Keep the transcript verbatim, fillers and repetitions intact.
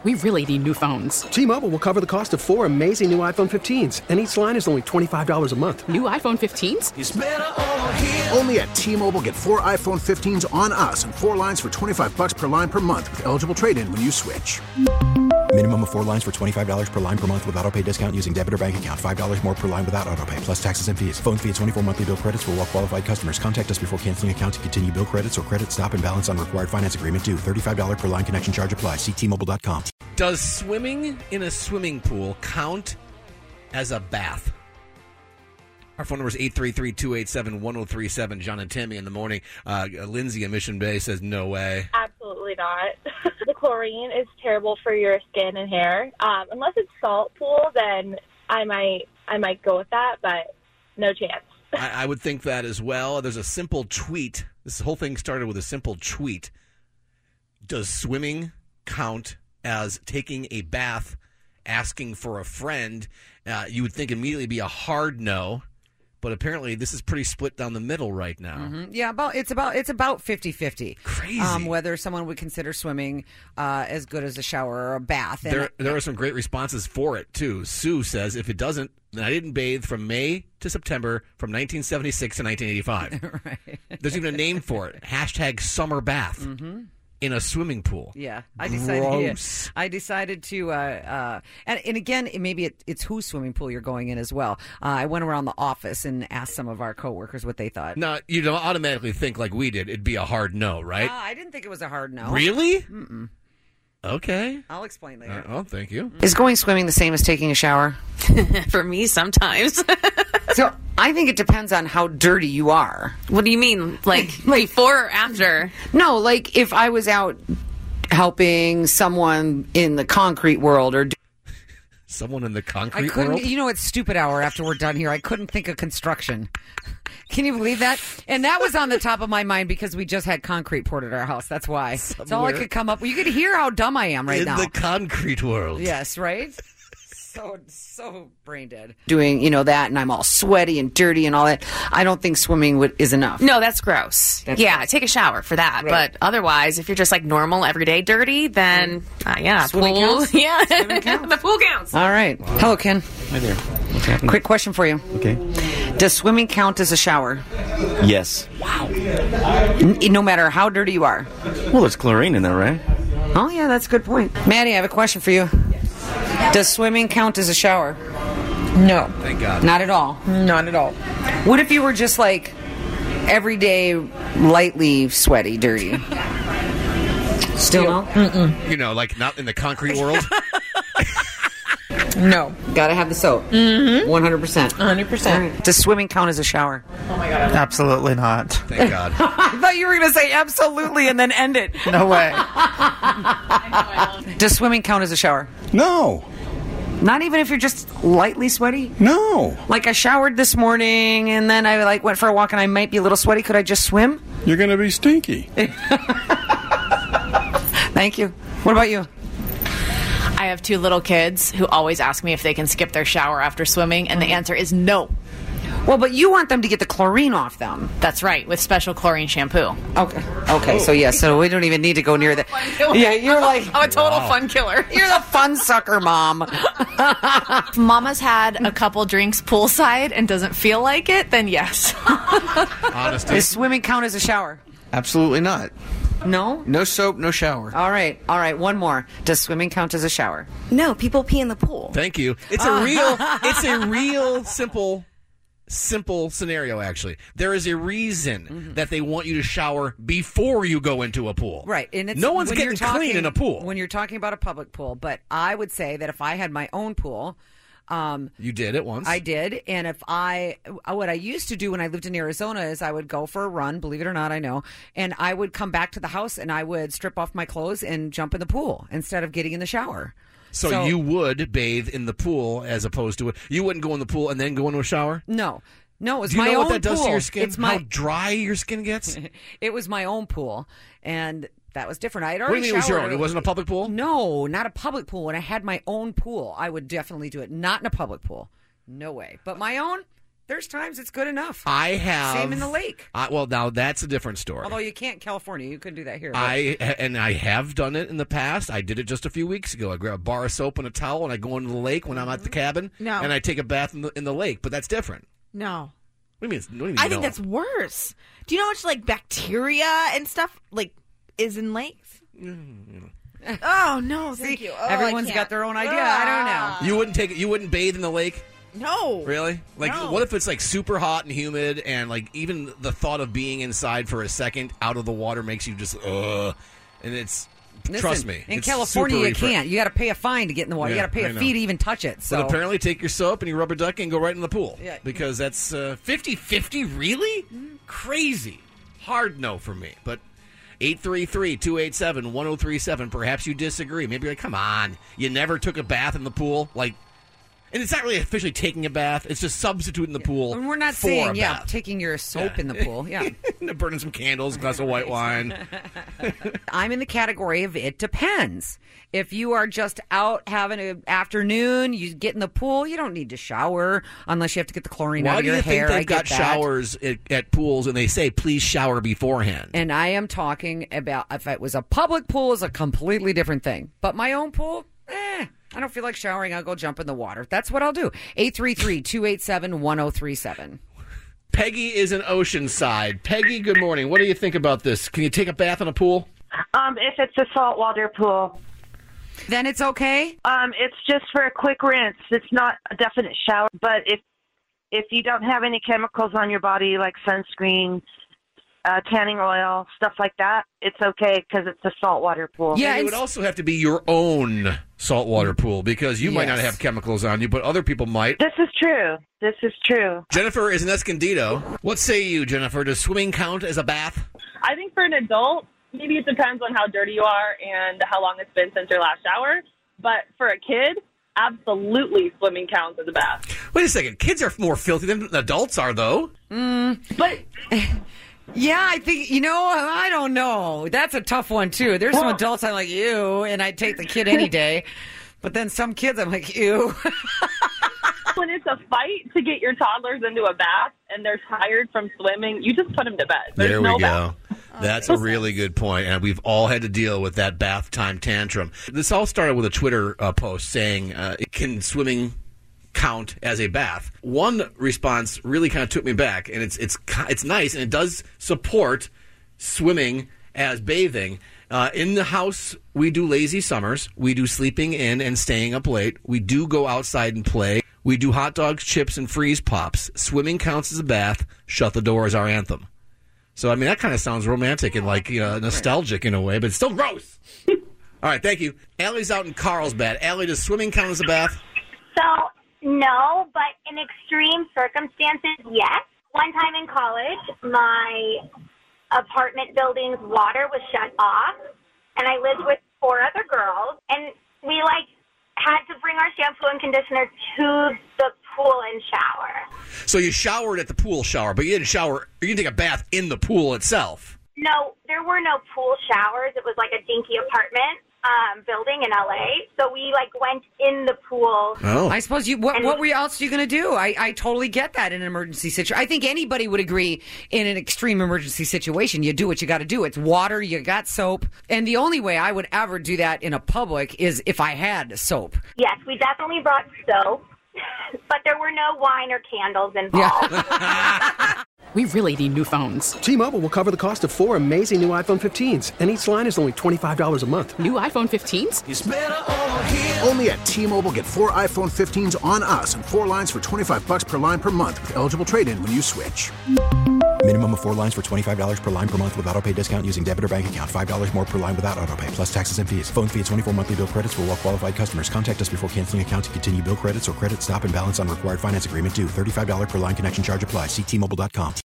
we really need new phones. T-Mobile will cover the cost of four amazing new iPhone fifteens, and each line is only twenty-five dollars a month. New iPhone fifteens? It's better over here. Only at T-Mobile, get four iPhone fifteens on us and four lines for twenty-five dollars per line per month with eligible trade-in when you switch. Minimum of four lines for twenty-five dollars per line per month with autopay discount using debit or bank account. five dollars more per line without autopay, plus taxes and fees. Phone fee at twenty-four monthly bill credits for well-qualified customers. Contact us before canceling account to continue bill credits or credit stop and balance on required finance agreement due. thirty-five dollars per line connection charge applies. See T Mobile dot com. Does swimming in a swimming pool count as a bath? Our phone number is eight three three, two eight seven, one oh three seven. John and Tammy in the morning. Uh, Lindsay in Mission Bay says no way. Absolutely not. The chlorine is terrible for your skin and hair. Um, unless it's salt pool, then I might I might go with that, but no chance. I, I would think that as well. There's a simple tweet. This whole thing started with a simple tweet. Does swimming count as taking a bath, asking for a friend? Uh, you would think immediately be a hard no. But apparently, this is pretty split down the middle right now. Mm-hmm. Yeah, about it's about it's about fifty-fifty. Crazy. Um, whether someone would consider swimming uh, as good as a shower or a bath. And there, there are some great responses for it too. Sue says, "If it doesn't, then I didn't bathe from May to September from nineteen seventy-six to nineteen eighty-five." Right. There's even a name for it: hashtag summer bath. Mm-hmm. In a swimming pool. Yeah, I decided. Gross. Yeah, I decided to, uh, uh, and, and again, maybe it, it's whose swimming pool you're going in as well. Uh, I went around the office and asked some of our coworkers what they thought. Now, you don't automatically think like we did. It'd be a hard no, right? Uh, I didn't think it was a hard no. Really? Mm-mm. Okay. I'll explain later. Uh, oh, thank you. Is going swimming the same as taking a shower? For me, sometimes. So I think it depends on how dirty you are. What do you mean? Like, before or after? No, like if I was out helping someone in the concrete world or... Someone in the I concrete couldn't, world? You know, it's stupid hour after we're done here. I couldn't think of construction. Can you believe that? And that was on the top of my mind because we just had concrete poured at our house. That's why. That's all I could come up with. You could hear how dumb I am right in now. In the concrete world. Yes, right? So, so brain dead. Doing, you know, that, and I'm all sweaty and dirty and all that. I don't think swimming would, is enough. No, that's gross. That's yeah, gross. Take a shower for that. Right. But otherwise, if you're just like normal, everyday dirty, then uh, yeah, Swimming pool. counts? Yeah, Swimming counts? the pool counts. All right. Wow. Hello, Ken. Hi there. What's happening? Quick question for you. Okay. Does swimming count as a shower? Yes. Wow. N- no matter how dirty you are. Well, there's chlorine in there, right? Oh, yeah, that's a good point. Maddie, I have a question for you. Does swimming count as a shower? No. Thank God. Not at all. Not at all. What if you were just like everyday, lightly sweaty, dirty? Still no? Mm-mm. You know, like not in the concrete world? No. Gotta have the soap. Mm-hmm. one hundred percent. one hundred percent. Right. Does swimming count as a shower? Oh, my God. Absolutely not. Thank God. I thought you were going to say absolutely and then end it. No way. Does swimming count as a shower? No. Not even if you're just lightly sweaty? No. Like I showered this morning and then I like went for a walk and I might be a little sweaty. Could I just swim? You're going to be stinky. Thank you. What about you? I have two little kids who always ask me if they can skip their shower after swimming, and the answer is no. Well, but you want them to get the chlorine off them. That's right, with special chlorine shampoo. Okay. Okay, so yes, so we don't even need to go near that. Yeah, you're like... I'm a total Wow. fun killer. You're the fun sucker, Mom. If Mama's had a couple drinks poolside and doesn't feel like it, then yes. Honesty. Does swimming count as a shower? Absolutely not. No? No soap, no shower. All right, all right, one more. Does swimming count as a shower? No, people pee in the pool. Thank you. It's a real, it's a real simple, simple scenario, actually. There is a reason mm-hmm. that they want you to shower before you go into a pool. Right. And it's, no one's when getting you're talking, clean in a pool. When you're talking about a public pool, but I would say that if I had my own pool... Um, you did it once. I did. And if I, what I used to do when I lived in Arizona is I would go for a run, believe it or not, I know, and I would come back to the house and I would strip off my clothes and jump in the pool instead of getting in the shower. So, So- you would bathe in the pool as opposed to, you wouldn't go in the pool and then go into a shower? No. No, it was Do you my know own what that does pool. to your skin? It's my, How dry your skin gets? it was my own pool. And that was different. I had What do already you mean it was your showered. own? It wasn't a public pool? No, not a public pool. When I had my own pool, I would definitely do it. Not in a public pool. No way. But my own, There's times it's good enough. I have. Same in the lake. I, well, now that's a different story. Although you can't in California. You couldn't do that here. but- I and I have done it in the past. I did it just a few weeks ago. I grab a bar of soap and a towel, and I go into the lake when I'm at the cabin, No. and I take a bath in the, in the lake. But that's different. No. What do you mean? What do you mean I think no? that's worse. Do you know how much like bacteria and stuff like is in lakes? Oh no, thank you. Oh, I Everyone's can't. got their own idea. I don't know. You wouldn't take it. You wouldn't bathe in the lake. No. Really? Like, No. what if it's like super hot and humid, and like even the thought of being inside for a second out of the water makes you just uh, and it's Listen, trust me. In it's California, super you refresh- can't. You got to pay a fine to get in the water. Yeah, you got to pay I a know. fee to even touch it. So But apparently, take your soap and your rubber ducky and go right in the pool. Yeah. Because that's uh, fifty-fifty, really? Crazy. Hard no for me. But eight three three, two eight seven, one oh three seven, perhaps you disagree. Maybe you're like, come on. You never took a bath in the pool? Like, and it's not really officially taking a bath. It's just substituting the pool And we're not for saying, a yeah, bath. taking your soap Yeah. in the pool. Yeah. Burning some candles, glass of white wine. I'm in the category of it depends. If you are just out having an afternoon, you get in the pool, you don't need to shower unless you have to get the chlorine out Why of do your you think hair. they've I got get that. showers at, at pools and they say, please shower beforehand? And I am talking about if it was a public pool, is a completely different thing. But my own pool, eh, I don't feel like showering. I'll go jump in the water. That's what I'll do. eight three three, two eight seven, one oh three seven. Peggy is in Oceanside. Peggy, good morning. What do you think about this? Can you take a bath in a pool? Um, if it's a saltwater pool. Then it's okay? Um, it's just for a quick rinse. It's not a definite shower, but if if you don't have any chemicals on your body like sunscreen, uh, tanning oil, stuff like that, it's okay because it's a saltwater pool. Yeah, it would also have to be your own saltwater pool because you might not Yes. have chemicals on you, but other people might. This is true. This is true. Jennifer is in Escondido. What say you, Jennifer? Does swimming count as a bath? I think for an adult, maybe it depends on how dirty you are and how long it's been since your last shower. But for a kid, absolutely swimming counts as a bath. Wait a second. Kids are more filthy than adults are, though. Mm, but yeah, I think, you know, I don't know. That's a tough one, too. There's some adults I'm like, ew, and I'd take the kid any day. But then some kids I'm like, ew. When it's a fight to get your toddlers into a bath and they're tired from swimming, you just put them to bed. There's There we no go. bath. That's a really good point, and we've all had to deal with that bath time tantrum. This all started with a Twitter uh, post saying, uh, can swimming count as a bath? One response really kind of took me back, and it's it's it's nice, and it does support swimming as bathing. Uh, in the house, we do lazy summers. We do sleeping in and staying up late. We do go outside and play. We do hot dogs, chips, and freeze pops. Swimming counts as a bath. Shut the door is our anthem. So, I mean, that kind of sounds romantic and, like, you know, nostalgic in a way, but it's still gross. All right, thank you. Allie's out in Carlsbad. Allie, does swimming count as a bath? So, no, but in extreme circumstances, yes. One time in college, my apartment building's water was shut off, and I lived with four other girls, and we, like, had to bring our shampoo and conditioner to the pool and shower. So you showered at the pool shower, but you didn't shower, you didn't take a bath in the pool itself. No, there were no pool showers. It was like a dinky apartment um, building in L A. So we like went in the pool. Oh. I suppose you. What, what were you, else are you going to do? I, I totally get that in an emergency situation. I think anybody would agree in an extreme emergency situation, you do what you got to do. It's water. You got soap, and the only way I would ever do that in a public is if I had soap. Yes, we definitely brought soap, but there were no wine or candles involved. We really need new phones. T-Mobile will cover the cost of four amazing new iPhone fifteens, and each line is only twenty-five dollars a month. New iPhone fifteens? It's better over here. Only at T-Mobile, get four iPhone fifteens on us and four lines for twenty-five bucks per line per month with eligible trade-in when you switch. Minimum of four lines for twenty-five dollars per line per month with autopay discount using debit or bank account. five dollars more per line without autopay, plus taxes and fees. Phone fee at twenty-four monthly bill credits for well-qualified customers. Contact us before canceling account to continue bill credits or credit stop and balance on required finance agreement due. thirty-five dollars per line connection charge applies. See T Mobile dot com.